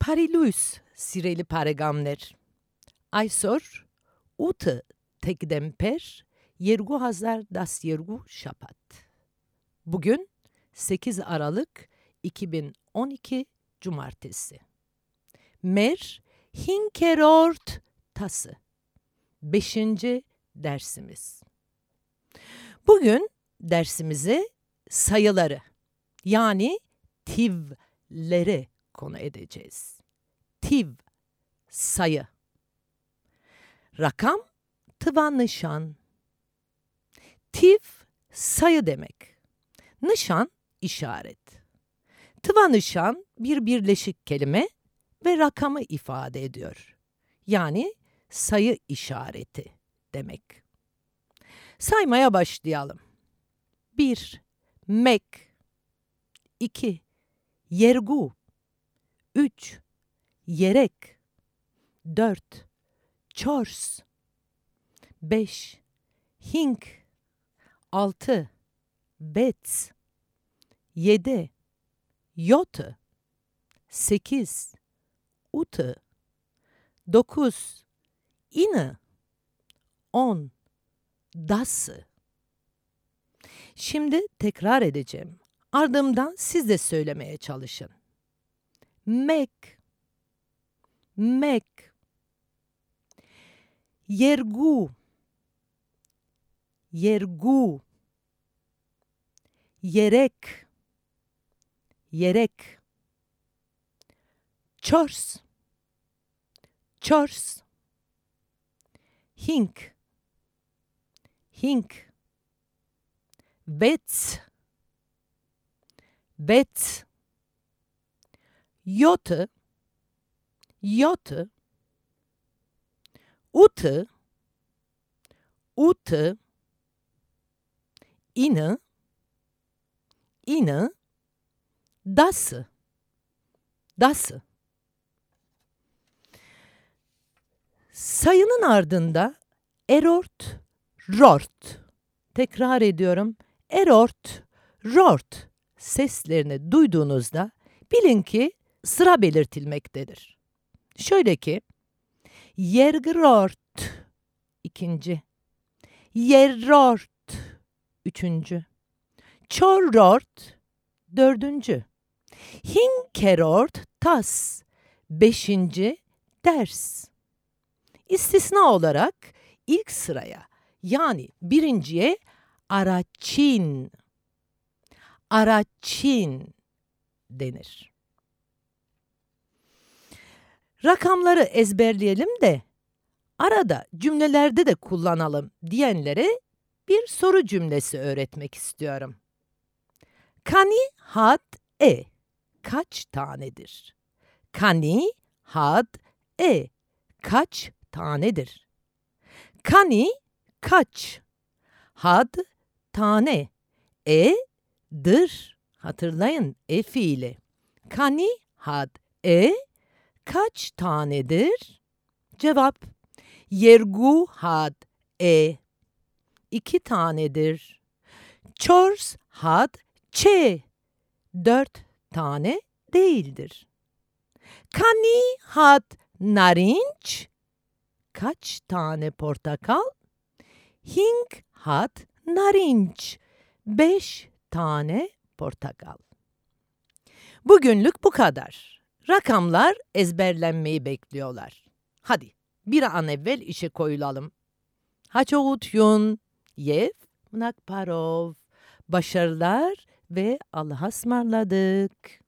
Parilus sireli paregamner. Aysor, utı tekdemper, yergu hazar das yergu şapat. Bugün 8 Aralık 2012 Cumartesi. Mer hinkerort tası. 5. dersimiz. Bugün dersimize sayıları yani tivleri konu edeceğiz. Tiv, sayı. Rakam, tıva nişan. Tiv, sayı demek. Nişan, işaret. Tıva nişan bir birleşik kelime ve rakamı ifade ediyor. Yani sayı işareti demek. Saymaya başlayalım. 1. Mek 2. Yergu 3. Yerek 4. Çors 5. Hink 6. Bets 7. Yotu 8. Utu 9. İnı 10. Dası. Şimdi tekrar edeceğim. Ardımdan siz de söylemeye çalışın. Mek, mek. Yergu, yergu. Yerek, yerek. Çors, çors. Hink, hink. Bets, bets. Yotu, yotu. Utu, utu. İnı, inı. Dası, dası. Sayının ardında erort, rort. Tekrar ediyorum. Erort, rort seslerini duyduğunuzda bilin ki sıra belirtilmektedir. Şöyle ki, yergrort, 2. Yerrort, 3. Çorrort, 4. Hinkerort, tas, 5. ders. İstisna olarak ilk sıraya yani 1'inciye araçin, araçin denir. Rakamları ezberleyelim de arada cümlelerde de kullanalım diyenlere bir soru cümlesi öğretmek istiyorum. Kani had kaç tanedir? Kani had kaç tanedir? Kani kaç? Had tane. Dır. Hatırlayın fiili. Kani had kaç tanedir? Cevap. Yergu had 2 tanedir. Çors had 4 tane değildir. Kani had narinç kaç tane portakal? Hink had narinç 5 tane portakal. Bugünlük bu kadar. Rakamlar ezberlenmeyi bekliyorlar. Hadi bir an evvel işe koyulalım. Haçoğutyun, yev, mnakparov. Başarılar ve Allah'a ısmarladık.